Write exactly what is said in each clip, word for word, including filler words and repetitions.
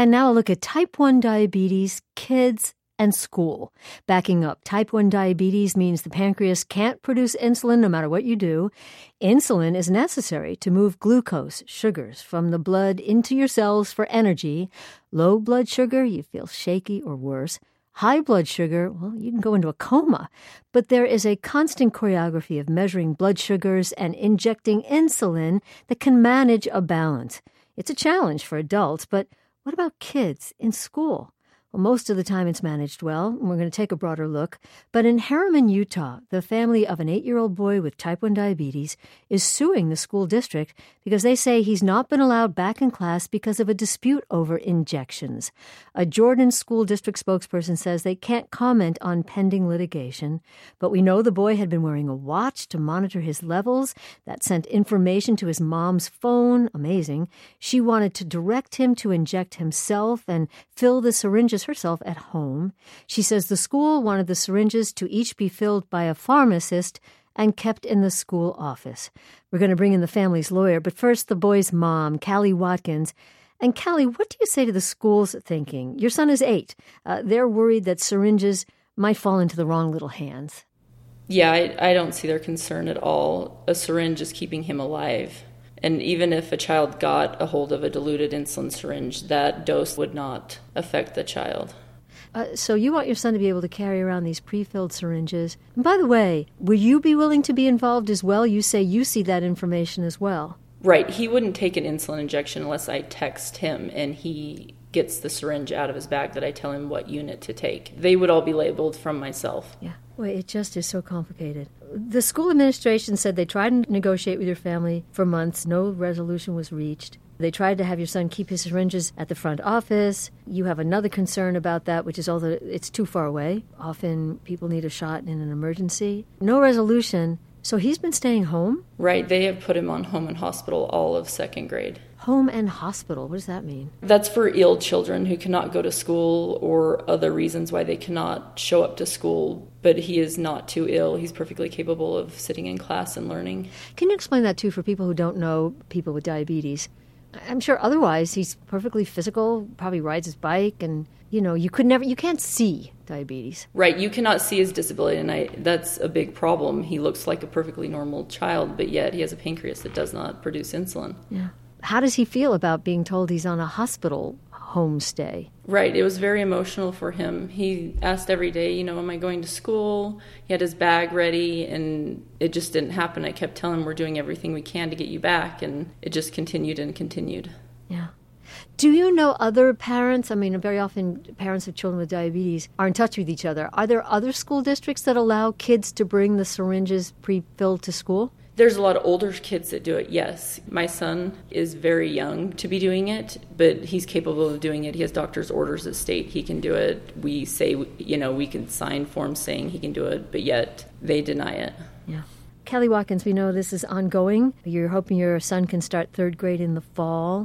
And now a look at type one diabetes, kids, and school. Backing up, type one diabetes means the pancreas can't produce insulin no matter what you do. Insulin is necessary to move glucose, sugars, from the blood into your cells for energy. Low blood sugar, you feel shaky or worse. High blood sugar, well, you can go into a coma. But there is a constant choreography of measuring blood sugars and injecting insulin that can manage a balance. It's a challenge for adults, but what about kids in school? Well, most of the time it's managed well, and we're going to take a broader look. But in Herriman, Utah, the family of an eight-year-old boy with type one diabetes is suing the school district because they say he's not been allowed back in class because of a dispute over injections. A Jordan school district spokesperson says they can't comment on pending litigation, but we know the boy had been wearing a watch to monitor his levels that sent information to his mom's phone. Amazing. She wanted to direct him to inject himself and fill the syringes herself at home. She says the school wanted the syringes to each be filled by a pharmacist and kept in the school office. We're going to bring in the family's lawyer, but first the boy's mom, Callie Watkins. And Callie, what do you say to the school's thinking? Your son is eight. Uh, they're worried that syringes might fall into the wrong little hands. Yeah, I, I don't see their concern at all. A syringe is keeping him alive. And even if a child got a hold of a diluted insulin syringe, that dose would not affect the child. Uh, so you want your son to be able to carry around these pre-filled syringes. And by the way, will you be willing to be involved as well? You say you see that information as well. Right. He wouldn't take an insulin injection unless I text him and he gets the syringe out of his bag that I tell him what unit to take. They would all be labeled from myself. Yeah. Well, it just is so complicated. The school administration said they tried to negotiate with your family for months. No resolution was reached. They tried to have your son keep his syringes at the front office. You have another concern about that, which is all that it's too far away. Often people need a shot in an emergency. No resolution. So he's been staying home? Right. They have put him on home and hospital all of second grade. Home and hospital. What does that mean? That's for ill children who cannot go to school or other reasons why they cannot show up to school. But he is not too ill. He's perfectly capable of sitting in class and learning. Can you explain that, too, for people who don't know people with diabetes? I'm sure otherwise he's perfectly physical, probably rides his bike, and, you know, you could never, you can't see diabetes. Right, you cannot see his disability, and I, that's a big problem. He looks like a perfectly normal child, but yet he has a pancreas that does not produce insulin. Yeah. How does he feel about being told he's on a hospital homestay? Right, it was very emotional for him. He asked every day, you know, am I going to school? He had his bag ready, and it just didn't happen. I kept telling him we're doing everything we can to get you back, and it just continued and continued. Yeah. Do you know other parents? I mean, very often parents of children with diabetes are in touch with each other. Are there other school districts that allow kids to bring the syringes pre-filled to school? There's a lot of older kids that do it, yes. My son is very young to be doing it, but he's capable of doing it. He has doctor's orders that state he can do it. We say, you know, we can sign forms saying he can do it, but yet they deny it. Yeah. Callie Watkins, we know this is ongoing. You're hoping your son can start third grade in the fall,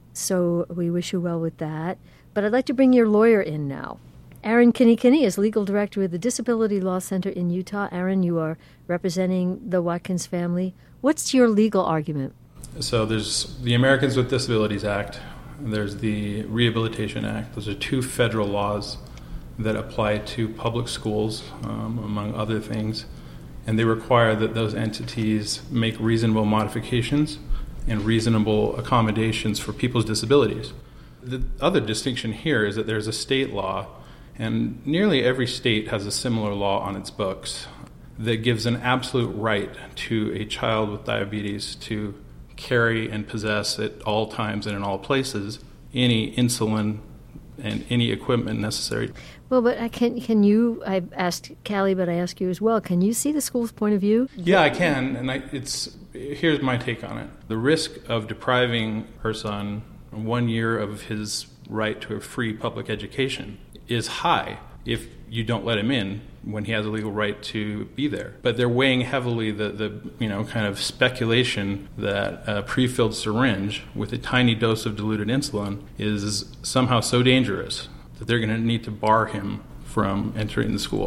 so we wish you well with that. But I'd like to bring your lawyer in now. Aaron Kinney-Kinney is legal director with the Disability Law Center in Utah. Aaron, you are representing the Watkins family. What's your legal argument? So there's the Americans with Disabilities Act, and there's the Rehabilitation Act. Those are two federal laws that apply to public schools, um, among other things, and they require that those entities make reasonable modifications and reasonable accommodations for people's disabilities. The other distinction here is that there's a state law, and nearly every state has a similar law on its books that gives an absolute right to a child with diabetes to carry and possess at all times and in all places any insulin and any equipment necessary. Well, but I can can you, I asked Callie, but I ask you as well, can you see the school's point of view? Yeah, I can, and I, it's here's my take on it. The risk of depriving her son one year of his right to a free public education is high if you don't let him in when he has a legal right to be there. But they're weighing heavily the, the you know, kind of speculation that a pre-filled syringe with a tiny dose of diluted insulin is somehow so dangerous that they're going to need to bar him from entering the school.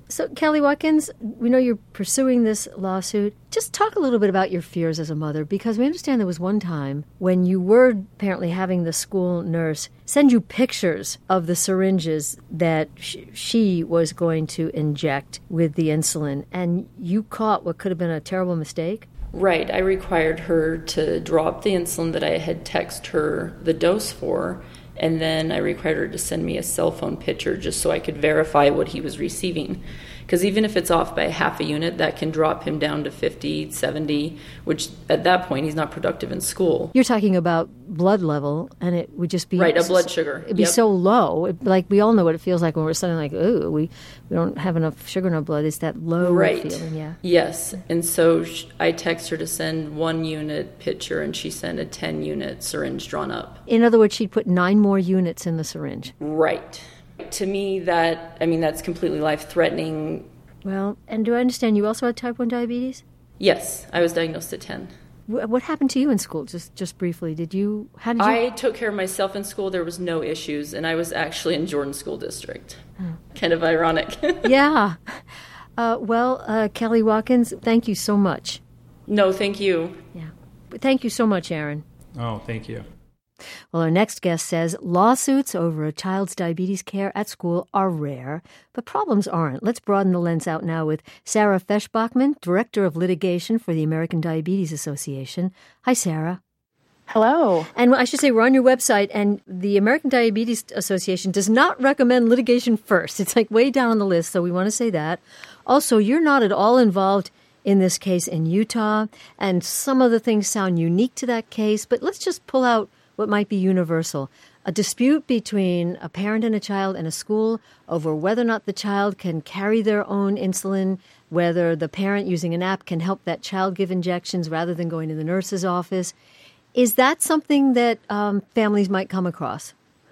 So, Kelly Watkins, we know you're pursuing this lawsuit. Just talk a little bit about your fears as a mother, because we understand there was one time when you were apparently having the school nurse send you pictures of the syringes that sh- she was going to inject with the insulin, and you caught what could have been a terrible mistake? Right. I required her to drop the insulin that I had texted her the dose for, and then I required her to send me a cell phone picture just so I could verify what he was receiving. Because even if it's off by half a unit, that can drop him down to fifty, seventy, which at that point he's not productive in school. You're talking about blood level, and it would just be... Right, a blood sugar. It'd be Yep. so low. It, like, we all know what it feels like when we're suddenly like, ooh, we, we don't have enough sugar in our blood. It's that low Right. feeling, yeah. Yes. And so sh- I texted her to send one unit picture, and she sent a ten-unit syringe drawn up. In other words, she'd put nine more units in the syringe. Right. To me, that, I mean, that's completely life-threatening. Well, and do I understand you also had type one diabetes? Yes, I was diagnosed at ten. Wh- What happened to you in school, just just briefly? Did you, how did you? I took care of myself in school. There was no issues, and I was actually in Jordan School District. Kind of ironic. Yeah. Uh, well, uh, Kelly Watkins, thank you so much. No, thank you. Yeah. Thank you so much, Aaron. Oh, thank you. Well, our next guest says lawsuits over a child's diabetes care at school are rare, but problems aren't. Let's broaden the lens out now with Sarah Feshbachman, Director of Litigation for the American Diabetes Association. Hi, Sarah. Hello. And I should say we're on your website, and the American Diabetes Association does not recommend litigation first. It's like way down on the list, so we want to say that. Also, you're not at all involved in this case in Utah, and some of the things sound unique to that case, but let's just pull out what might be universal. A dispute between a parent and a child and a school over whether or not the child can carry their own insulin, whether the parent using an app can help that child give injections rather than going to the nurse's office. Is that something that um, families might come across?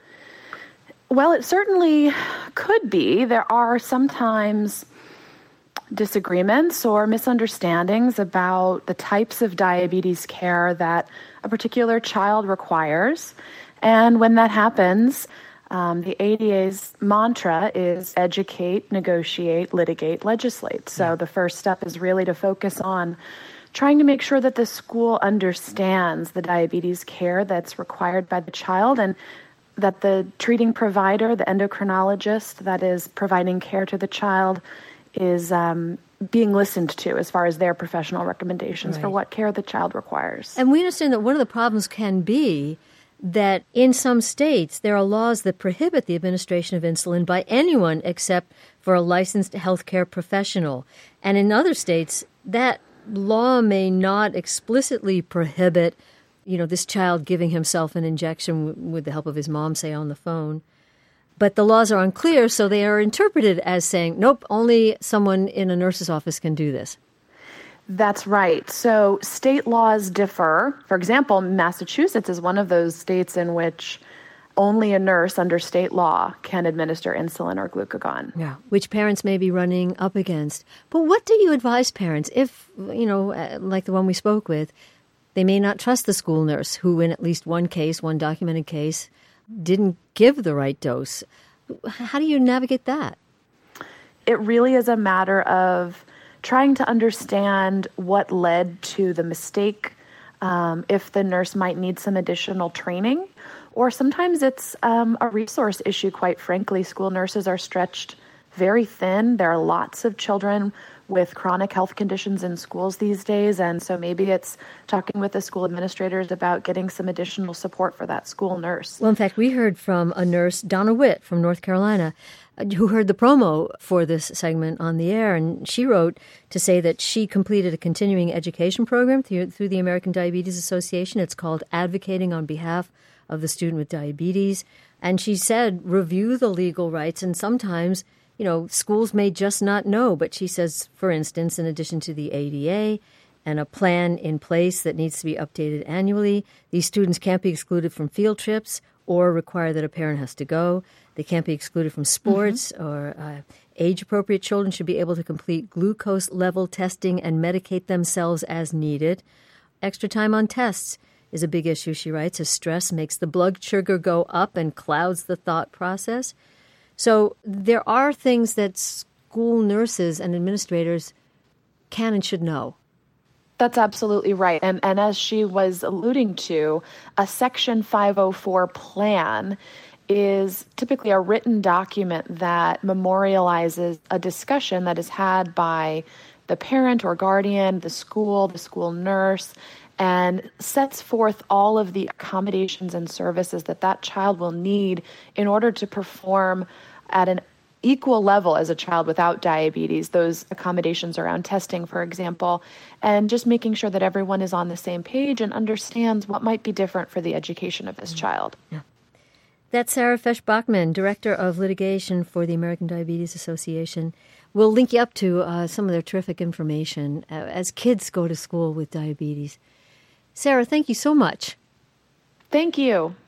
Well, it certainly could be. There are sometimes disagreements or misunderstandings about the types of diabetes care that a particular child requires. And when that happens, um, the A D A's mantra is educate, negotiate, litigate, legislate. So yeah. The first step is really to focus on trying to make sure that the school understands the diabetes care that's required by the child, and that the treating provider, the endocrinologist that is providing care to the child, is um, being listened to as far as their professional recommendations right. for what care the child requires. And we understand that one of the problems can be that in some states there are laws that prohibit the administration of insulin by anyone except for a licensed healthcare professional. And in other states, that law may not explicitly prohibit, you know, this child giving himself an injection w- with the help of his mom, say, on the phone. But the laws are unclear, so they are interpreted as saying, nope, only someone in a nurse's office can do this. That's right. So state laws differ. For example, Massachusetts is one of those states in which only a nurse under state law can administer insulin or glucagon. Yeah, which parents may be running up against. But what do you advise parents if, you know, like the one we spoke with, they may not trust the school nurse who in at least one case, one documented case, didn't give the right dose? How do you navigate that? It really is a matter of trying to understand what led to the mistake, um, if the nurse might need some additional training, or sometimes it's um, a resource issue, quite frankly. School nurses are stretched very thin. There are lots of children with chronic health conditions in schools these days, and so maybe it's talking with the school administrators about getting some additional support for that school nurse. Well, in fact, we heard from a nurse, Donna Witt from North Carolina, who heard the promo for this segment on the air, and she wrote to say that she completed a continuing education program through, through the American Diabetes Association. It's called Advocating on Behalf of the Student with Diabetes. And she said, review the legal rights, and sometimes, you know, schools may just not know. But she says, for instance, in addition to the A D A and a plan in place that needs to be updated annually, these students can't be excluded from field trips or require that a parent has to go. They can't be excluded from sports, mm-hmm. or uh, age-appropriate children should be able to complete glucose level testing and medicate themselves as needed. Extra time on tests is a big issue, she writes, as stress makes the blood sugar go up and clouds the thought process. So there are things that school nurses and administrators can and should know. That's absolutely right. And, and as she was alluding to, a Section five oh four plan is typically a written document that memorializes a discussion that is had by the parent or guardian, the school, the school nurse, and sets forth all of the accommodations and services that that child will need in order to perform at an equal level as a child without diabetes, those accommodations around testing, for example, and just making sure that everyone is on the same page and understands what might be different for the education of this mm-hmm. child. Yeah. That's Sarah Fesch-Bachman, Director of Litigation for the American Diabetes Association. We'll link you up to uh, some of their terrific information uh, as kids go to school with diabetes. Sarah, thank you so much. Thank you.